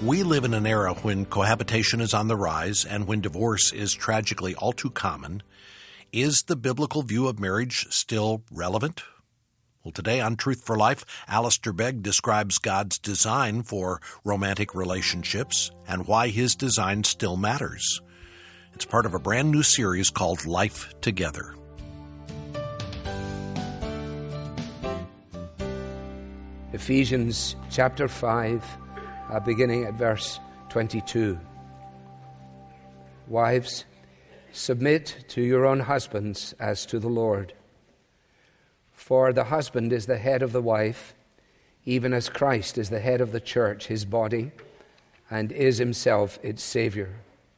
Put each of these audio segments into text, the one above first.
We live in an era when cohabitation is on the rise and when divorce is tragically all too common. Is the biblical view of marriage still relevant? Well, today on Truth for Life, Alistair Begg describes God's design for romantic relationships and why his design still matters. It's part of a brand new series called Life Together. Ephesians chapter 5, beginning at verse 22. Wives, submit to your own husbands as to the Lord. For the husband is the head of the wife, even as Christ is the head of the church, his body, and is himself its Savior.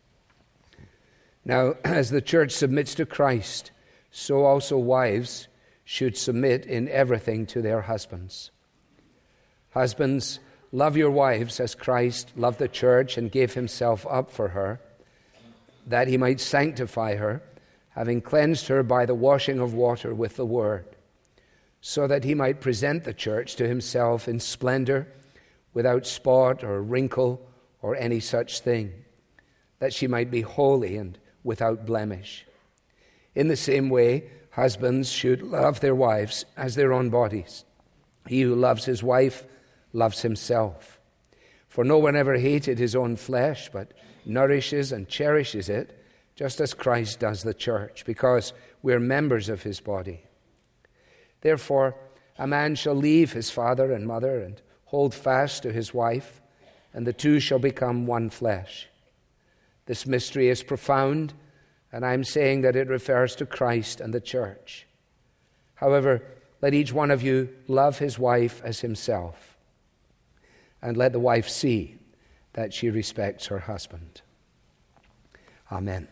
Now, as the church submits to Christ, so also wives should submit in everything to their husbands. Husbands, love your wives as Christ loved the church and gave himself up for her, that he might sanctify her, having cleansed her by the washing of water with the word, so that he might present the church to himself in splendor, without spot or wrinkle or any such thing, that she might be holy and without blemish. In the same way, husbands should love their wives as their own bodies. He who loves his wife loves himself. For no one ever hated his own flesh, but nourishes and cherishes it, just as Christ does the church, because we're members of his body. Therefore, a man shall leave his father and mother and hold fast to his wife, and the two shall become one flesh. This mystery is profound, and I'm saying that it refers to Christ and the church. However, let each one of you love his wife as himself, and let the wife see that she respects her husband. Amen.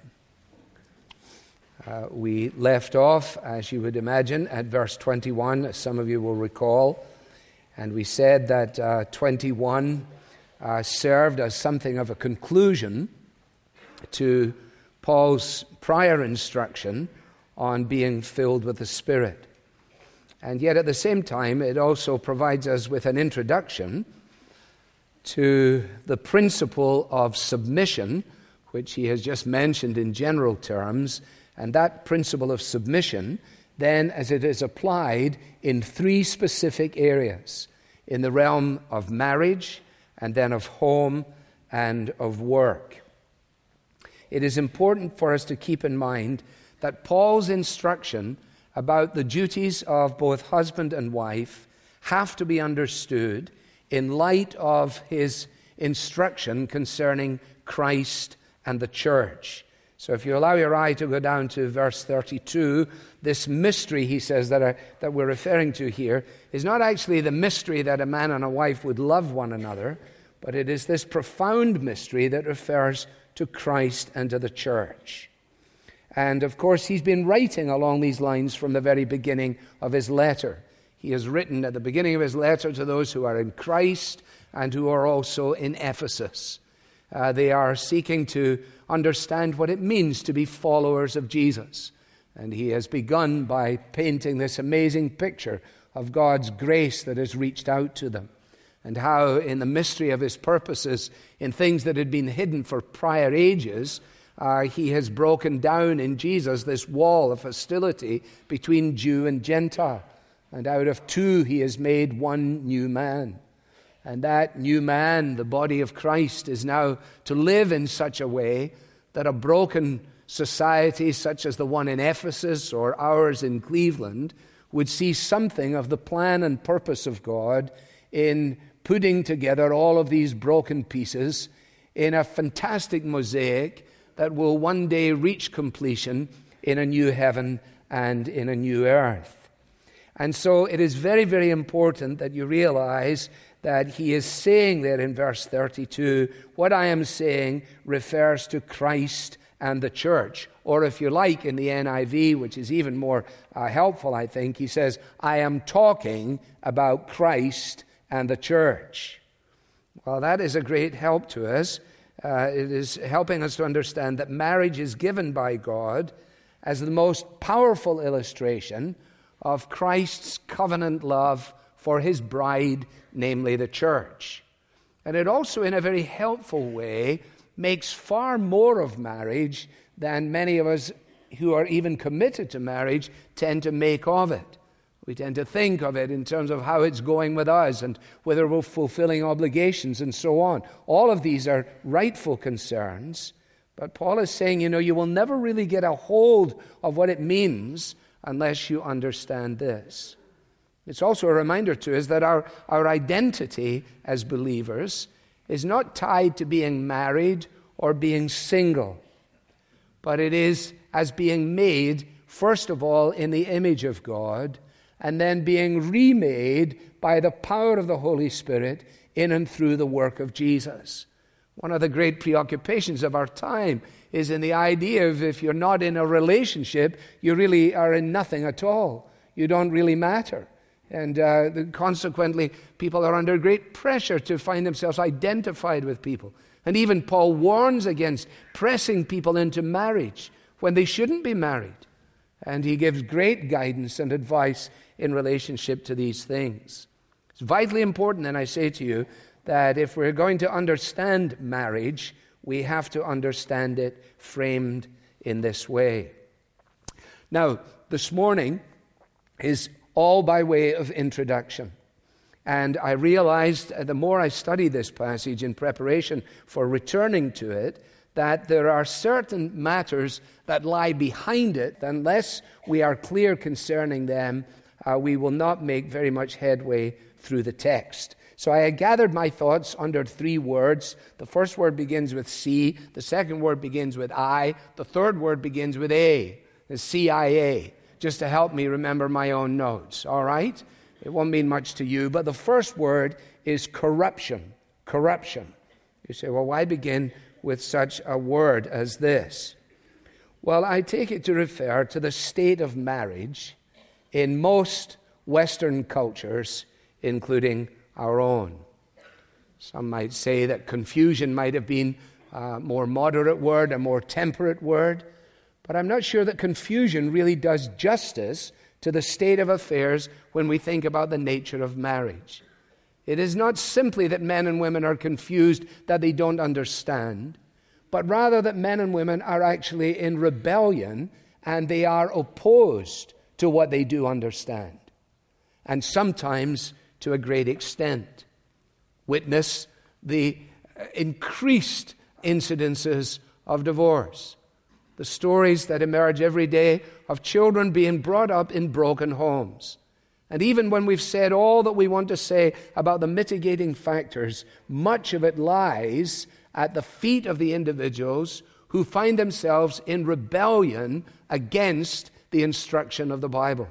We left off, as you would imagine, at verse 21, as some of you will recall. And we said that 21 served as something of a conclusion to Paul's prior instruction on being filled with the Spirit. And yet at the same time, it also provides us with an introduction to the principle of submission, which he has just mentioned in general terms. And that principle of submission, then, as it is applied in three specific areas, in the realm of marriage, and then of home, and of work. It is important for us to keep in mind that Paul's instruction about the duties of both husband and wife have to be understood in light of his instruction concerning Christ and the church. So if you allow your eye to go down to verse 32, this mystery, he says, that we're referring to here, is not actually the mystery that a man and a wife would love one another, but it is this profound mystery that refers to Christ and to the church. And of course, he's been writing along these lines from the very beginning of his letter. He has written at the beginning of his letter to those who are in Christ and who are also in Ephesus. They are seeking to understand what it means to be followers of Jesus. And he has begun by painting this amazing picture of God's grace that has reached out to them, and how in the mystery of his purposes, in things that had been hidden for prior ages, he has broken down in Jesus this wall of hostility between Jew and Gentile. And out of two he has made one new man. And that new man, the body of Christ, is now to live in such a way that a broken society such as the one in Ephesus or ours in Cleveland would see something of the plan and purpose of God in putting together all of these broken pieces in a fantastic mosaic that will one day reach completion in a new heaven and in a new earth. And so it is very, very important that you realize that he is saying there in verse 32, what I am saying refers to Christ and the church. Or if you like, in the NIV, which is even more helpful, I think, he says, I am talking about Christ and the church. Well, that is a great help to us. It is helping us to understand that marriage is given by God as the most powerful illustration of Christ's covenant love for his bride, namely the church. And it also, in a very helpful way, makes far more of marriage than many of us who are even committed to marriage tend to make of it. We tend to think of it in terms of how it's going with us and whether we're fulfilling obligations and so on. All of these are rightful concerns, but Paul is saying, you will never really get a hold of what it means unless you understand this. It's also a reminder to us that our identity as believers is not tied to being married or being single, but it is as being made, first of all, in the image of God, and then being remade by the power of the Holy Spirit in and through the work of Jesus. One of the great preoccupations of our time is in the idea of if you're not in a relationship, you really are in nothing at all. You don't really matter. And consequently, people are under great pressure to find themselves identified with people. And even Paul warns against pressing people into marriage when they shouldn't be married. And he gives great guidance and advice in relationship to these things. It's vitally important, and I say to you, that if we're going to understand marriage, we have to understand it framed in this way. Now, this morning is all by way of introduction. And I realized the more I studied this passage in preparation for returning to it, that there are certain matters that lie behind it. Unless we are clear concerning them, we will not make very much headway through the text. So I gathered my thoughts under 3 words. The first word begins with C. The second word begins with I. The third word begins with A. The CIA, just to help me remember my own notes. All right? It won't mean much to you, but the first word is corruption. Corruption. You say, well, why begin with such a word as this? Well, I take it to refer to the state of marriage in most Western cultures, including our own. Some might say that confusion might have been a more moderate word, a more temperate word, but I'm not sure that confusion really does justice to the state of affairs when we think about the nature of marriage. It is not simply that men and women are confused, that they don't understand, but rather that men and women are actually in rebellion and they are opposed to what they do understand, and sometimes to a great extent. Witness the increased incidences of divorce, the stories that emerge every day of children being brought up in broken homes. And even when we've said all that we want to say about the mitigating factors, much of it lies at the feet of the individuals who find themselves in rebellion against the instruction of the Bible.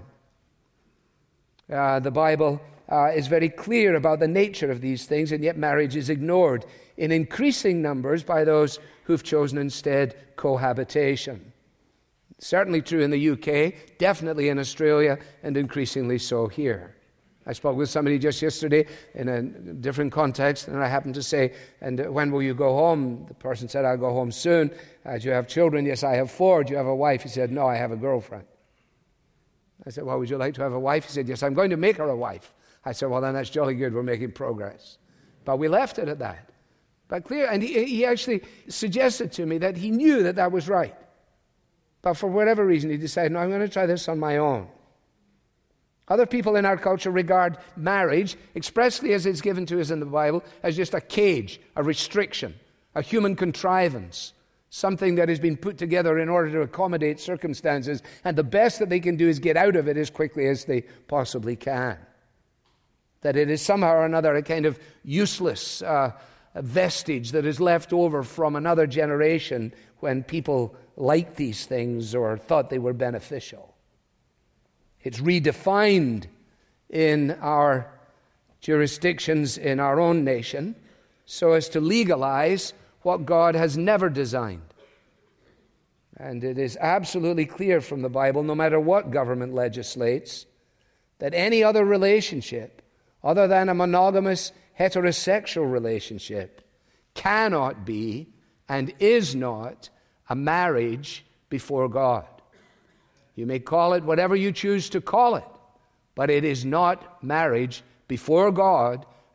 The Bible is very clear about the nature of these things, and yet marriage is ignored in increasing numbers by those who've chosen instead cohabitation. Certainly true in the UK, definitely in Australia, and increasingly so here. I spoke with somebody just yesterday in a different context, and I happened to say, and when will you go home? The person said, I'll go home soon. Do you have children? Yes, I have 4. Do you have a wife? He said, no, I have a girlfriend. I said, well, would you like to have a wife? He said, yes, I'm going to make her a wife. I said, well, then that's jolly good. We're making progress. But we left it at that. But clear, and he actually suggested to me that he knew that that was right. But for whatever reason, he decided, no, I'm going to try this on my own. Other people in our culture regard marriage, expressly as it's given to us in the Bible, as just a cage, a restriction, a human contrivance, something that has been put together in order to accommodate circumstances, and the best that they can do is get out of it as quickly as they possibly can. That it is somehow or another a kind of useless vestige that is left over from another generation when people liked these things or thought they were beneficial. It's redefined in our jurisdictions in our own nation so as to legalize what God has never designed. And it is absolutely clear from the Bible, no matter what government legislates, that any other relationship other than a monogamous heterosexual relationship cannot be and is not a marriage before God. You may call it whatever you choose to call it, but it is not marriage before God,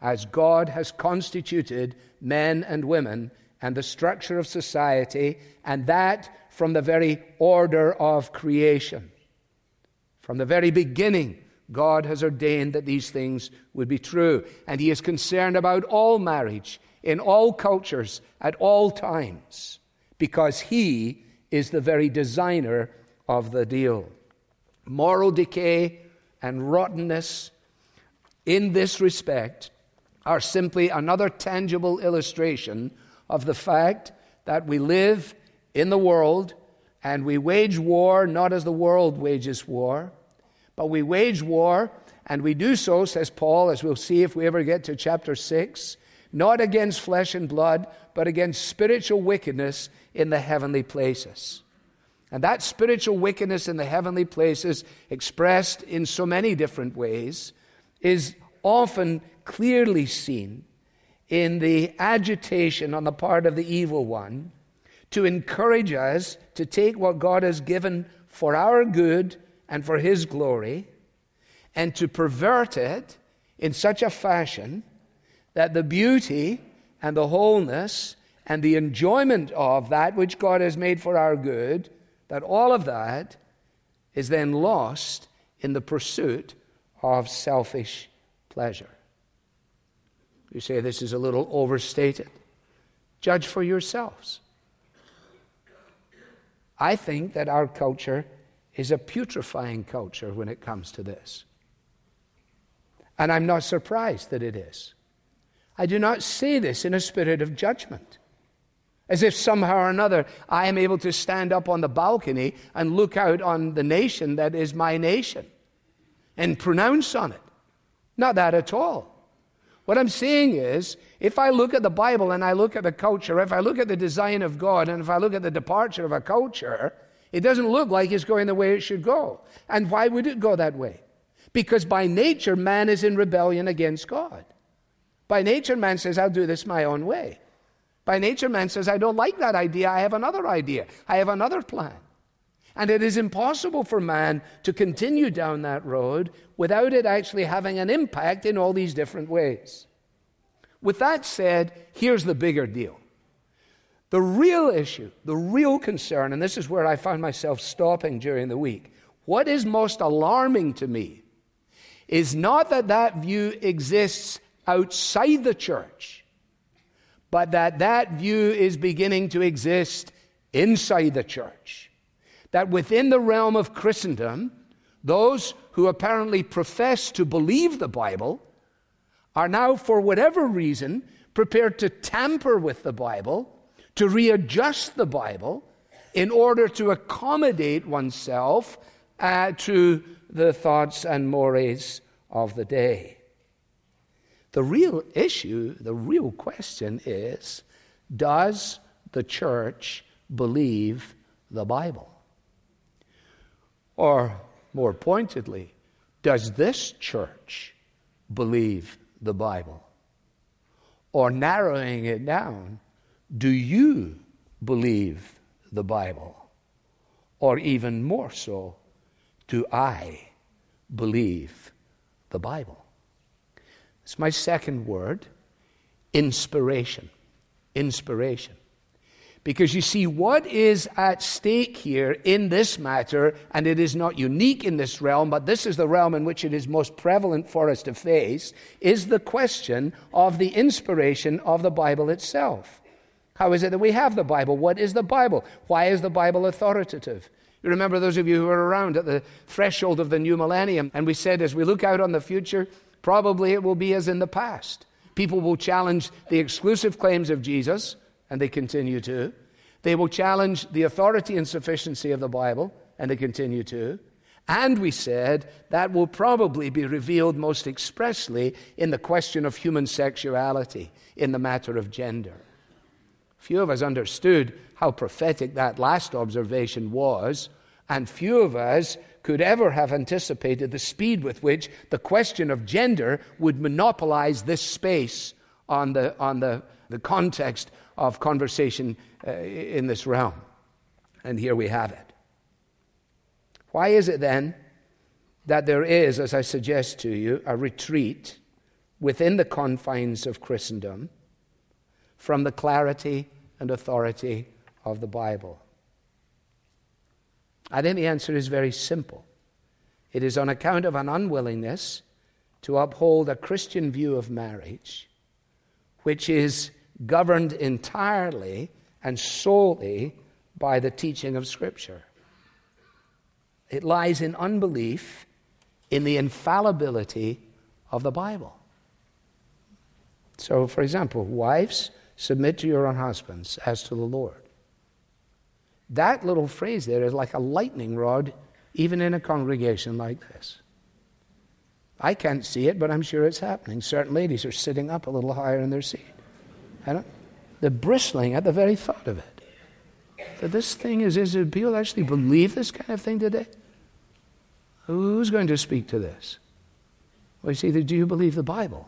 as God has constituted men and women and the structure of society, and that from the very order of creation. From the very beginning, God has ordained that these things would be true, and He is concerned about all marriage in all cultures at all times, because He is the very designer of the deal. Moral decay and rottenness in this respect are simply another tangible illustration of the fact that we live in the world and we wage war not as the world wages war, but we wage war, and we do so, says Paul, as we'll see if we ever get to chapter 6, not against flesh and blood, but against spiritual wickedness in the heavenly places. And that spiritual wickedness in the heavenly places, expressed in so many different ways, is often clearly seen in the agitation on the part of the evil one to encourage us to take what God has given for our good and for His glory, and to pervert it in such a fashion that the beauty and the wholeness and the enjoyment of that which God has made for our good, that all of that is then lost in the pursuit of selfish pleasure. You say this is a little overstated. Judge for yourselves. I think that our culture is a putrefying culture when it comes to this. And I'm not surprised that it is. I do not say this in a spirit of judgment, as if somehow or another I am able to stand up on the balcony and look out on the nation that is my nation and pronounce on it. Not that at all. What I'm saying is, if I look at the Bible and I look at the culture, if I look at the design of God, and if I look at the departure of a culture, it doesn't look like it's going the way it should go. And why would it go that way? Because by nature, man is in rebellion against God. By nature, man says, I'll do this my own way. By nature, man says, I don't like that idea, I have another idea, I have another plan. And it is impossible for man to continue down that road without it actually having an impact in all these different ways. With that said, here's the bigger deal. The real issue, the real concern, and this is where I found myself stopping during the week, what is most alarming to me is not that that view exists outside the church, but that that view is beginning to exist inside the church. That within the realm of Christendom, those who apparently profess to believe the Bible are now, for whatever reason, prepared to tamper with the Bible, to readjust the Bible, in order to accommodate oneself to the thoughts and mores of the day. The real issue, the real question is, does the church believe the Bible? Or, more pointedly, does this church believe the Bible? Or, narrowing it down, do you believe the Bible? Or even more so, do I believe the Bible? It's my second word, inspiration. Inspiration. Because you see, what is at stake here in this matter, and it is not unique in this realm, but this is the realm in which it is most prevalent for us to face, is the question of the inspiration of the Bible itself. How is it that we have the Bible? What is the Bible? Why is the Bible authoritative? You remember, those of you who were around at the threshold of the new millennium, and we said as we look out on the future, probably it will be as in the past. People will challenge the exclusive claims of Jesus, and they continue to. They will challenge the authority and sufficiency of the Bible, and they continue to. And we said that will probably be revealed most expressly in the question of human sexuality, in the matter of gender. Few of us understood how prophetic that last observation was, and few of us could ever have anticipated the speed with which the question of gender would monopolize this space on the context of conversation in this realm. And here we have it. Why is it then that there is, as I suggest to you, a retreat within the confines of Christendom from the clarity and authority of the Bible? I think the answer is very simple. It is on account of an unwillingness to uphold a Christian view of marriage, which is governed entirely and solely by the teaching of Scripture. It lies in unbelief in the infallibility of the Bible. So, for example, wives, submit to your own husbands as to the Lord. That little phrase there is like a lightning rod, even in a congregation like this. I can't see it, but I'm sure it's happening. Certain ladies are sitting up a little higher in their seat. They're bristling at the very thought of it. That this thing is it people actually believe this kind of thing today? Who's going to speak to this? Well, you see, do you believe the Bible?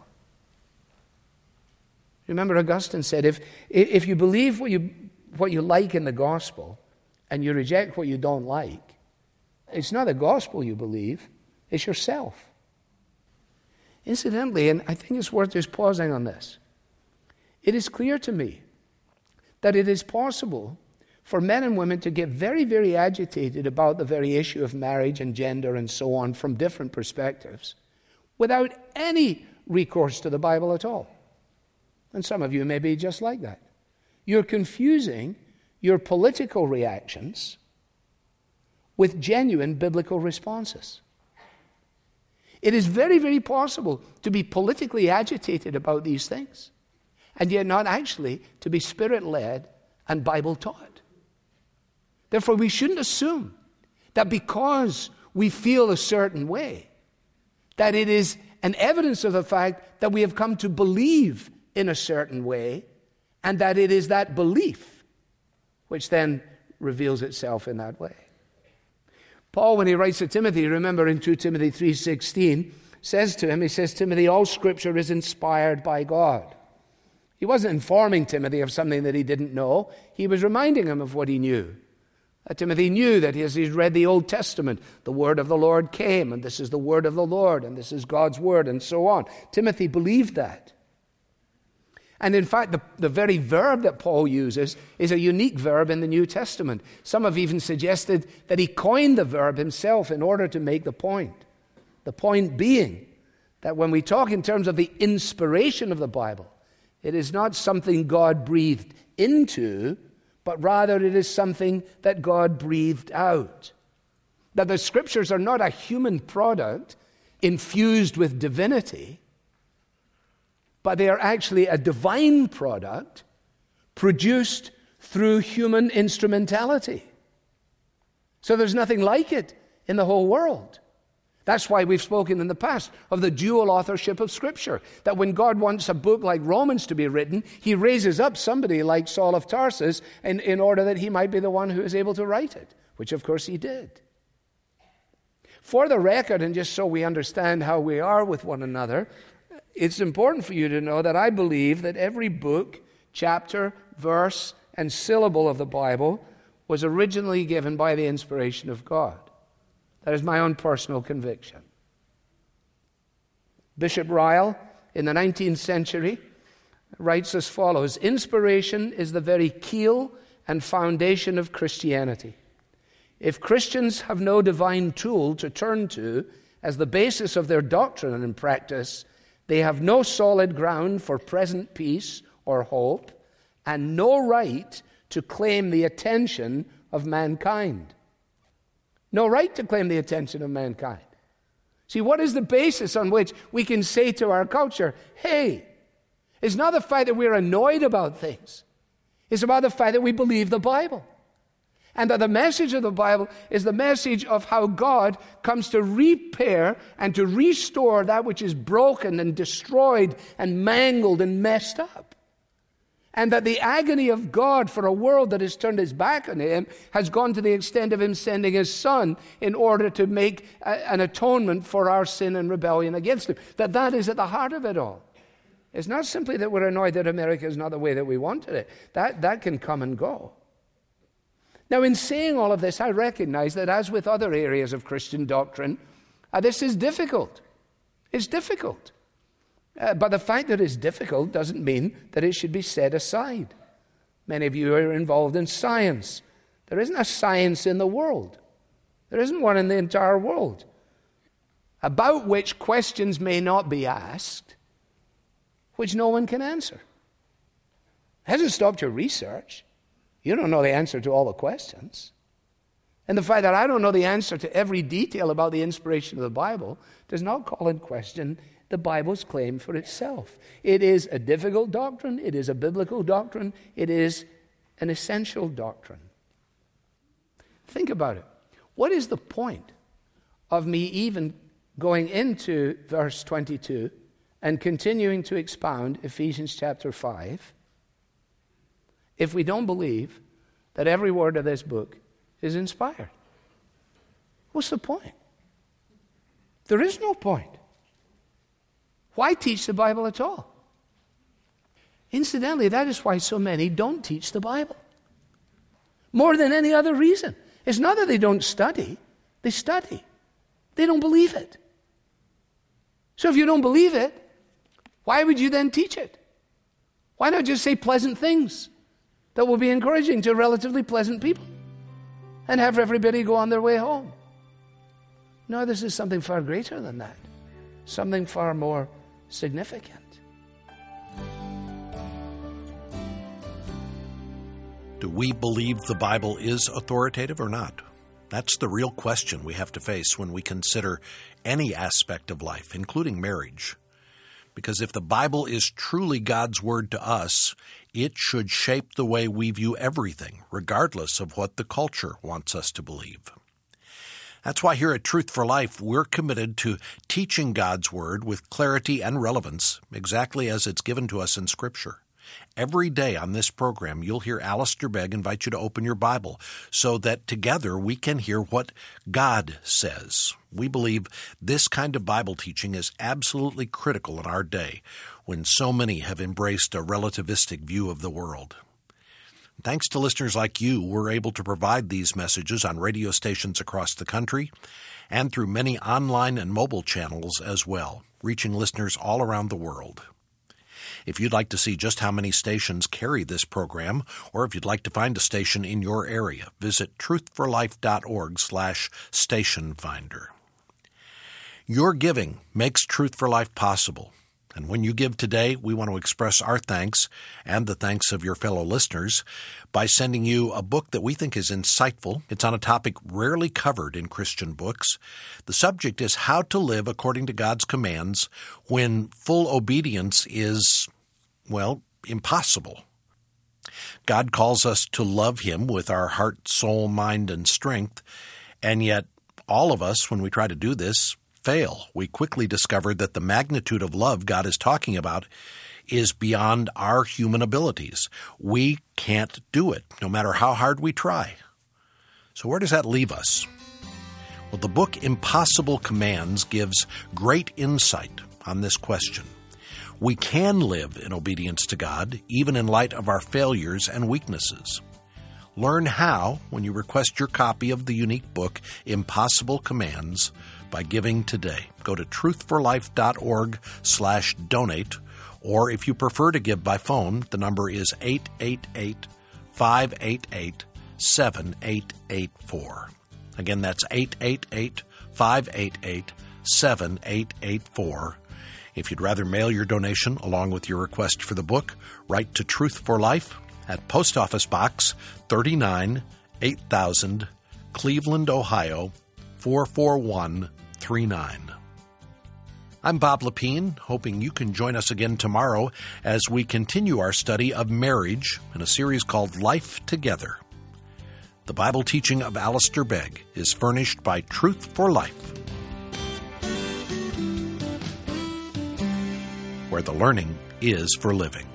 Remember, Augustine said, if you believe what you like in the gospel and you reject what you don't like, it's not the gospel you believe, it's yourself. Incidentally, and I think it's worth just pausing on this, it is clear to me that it is possible for men and women to get very, very agitated about the very issue of marriage and gender and so on from different perspectives without any recourse to the Bible at all. And some of you may be just like that. You're confusing your political reactions with genuine biblical responses. It is very, very possible to be politically agitated about these things and yet not actually to be Spirit-led and Bible-taught. Therefore, we shouldn't assume that because we feel a certain way, that it is an evidence of the fact that we have come to believe in a certain way, and that it is that belief which then reveals itself in that way. Paul, when he writes to Timothy, remember in 2 Timothy 3:16, says to him, he says, Timothy, all Scripture is inspired by God. He wasn't informing Timothy of something that he didn't know. He was reminding him of what he knew. Timothy knew that as he's read the Old Testament, the word of the Lord came, and this is the word of the Lord, and this is God's word, and so on. Timothy believed that. And in fact, the very verb that Paul uses is a unique verb in the New Testament. Some have even suggested that he coined the verb himself in order to make the point. The point being that when we talk in terms of the inspiration of the Bible, it is not something God breathed into, but rather it is something that God breathed out. That the Scriptures are not a human product infused with divinity, but they are actually a divine product produced through human instrumentality. So there's nothing like it in the whole world. That's why we've spoken in the past of the dual authorship of Scripture. That when God wants a book like Romans to be written, He raises up somebody like Saul of Tarsus in order that he might be the one who is able to write it, which of course he did. For the record, and just so we understand how we are with one another, it's important for you to know that I believe that every book, chapter, verse, and syllable of the Bible was originally given by the inspiration of God. That is my own personal conviction. Bishop Ryle, in the 19th century, writes as follows: inspiration is the very keel and foundation of Christianity. If Christians have no divine tool to turn to as the basis of their doctrine and practice, they have no solid ground for present peace or hope, and no right to claim the attention of mankind. No right to claim the attention of mankind. See, what is the basis on which we can say to our culture, hey, it's not the fact that we're annoyed about things. It's about the fact that we believe the Bible. And that the message of the Bible is the message of how God comes to repair and to restore that which is broken and destroyed and mangled and messed up. And that the agony of God for a world that has turned its back on Him has gone to the extent of Him sending His Son in order to make an atonement for our sin and rebellion against Him. That is at the heart of it all. It's not simply that we're annoyed that America is not the way that we wanted it. That can come and go. Now, in saying all of this, I recognize that as with other areas of Christian doctrine, this is difficult. It's difficult. But the fact that it's difficult doesn't mean that it should be set aside. Many of you are involved in science. There isn't a science in the world. There isn't one in the entire world about which questions may not be asked, which no one can answer. It hasn't stopped your research. You don't know the answer to all the questions. And the fact that I don't know the answer to every detail about the inspiration of the Bible does not call in question the Bible's claim for itself. It is a difficult doctrine. It is a biblical doctrine. It is an essential doctrine. Think about it. What is the point of me even going into verse 22 and continuing to expound Ephesians chapter 5 if we don't believe that every word of this book is inspired? What's the point? There is no point. Why teach the Bible at all? Incidentally, that is why so many don't teach the Bible. More than any other reason. It's not that they don't study. They study. They don't believe it. So if you don't believe it, why would you then teach it? Why not just say pleasant things that will be encouraging to relatively pleasant people and have everybody go on their way home? No, this is something far greater than that. Something far more significant. Do we believe the Bible is authoritative or not? That's the real question we have to face when we consider any aspect of life, including marriage. Because if the Bible is truly God's word to us, it should shape the way we view everything, regardless of what the culture wants us to believe. That's why here at Truth for Life, we're committed to teaching God's Word with clarity and relevance, exactly as it's given to us in Scripture. Every day on this program, you'll hear Alistair Begg invite you to open your Bible so that together we can hear what God says. We believe this kind of Bible teaching is absolutely critical in our day, when so many have embraced a relativistic view of the world. Thanks to listeners like you, we're able to provide these messages on radio stations across the country and through many online and mobile channels as well, reaching listeners all around the world. If you'd like to see just how many stations carry this program, or if you'd like to find a station in your area, visit truthforlife.org/station finder. Your giving makes Truth for Life possible. And when you give today, we want to express our thanks and the thanks of your fellow listeners by sending you a book that we think is insightful. It's on a topic rarely covered in Christian books. The subject is how to live according to God's commands when full obedience is, well, impossible. God calls us to love Him with our heart, soul, mind, and strength, and yet all of us, when we try to do this, fail. We quickly discovered that the magnitude of love God is talking about is beyond our human abilities. We can't do it, no matter how hard we try. So where does that leave us? Well, the book Impossible Commands gives great insight on this question. We can live in obedience to God, even in light of our failures and weaknesses. Learn how when you request your copy of the unique book, Impossible Commands, by giving today. Go to truthforlife.org/donate, or if you prefer to give by phone, the number is 888-588-7884. Again, that's 888-588-7884. If you'd rather mail your donation along with your request for the book, write to Truth for Life at Post Office Box 39, 8000, Cleveland, Ohio, 44139. I'm Bob Lepine, hoping you can join us again tomorrow as we continue our study of marriage in a series called Life Together. The Bible teaching of Alistair Begg is furnished by Truth for Life, where the learning is for living.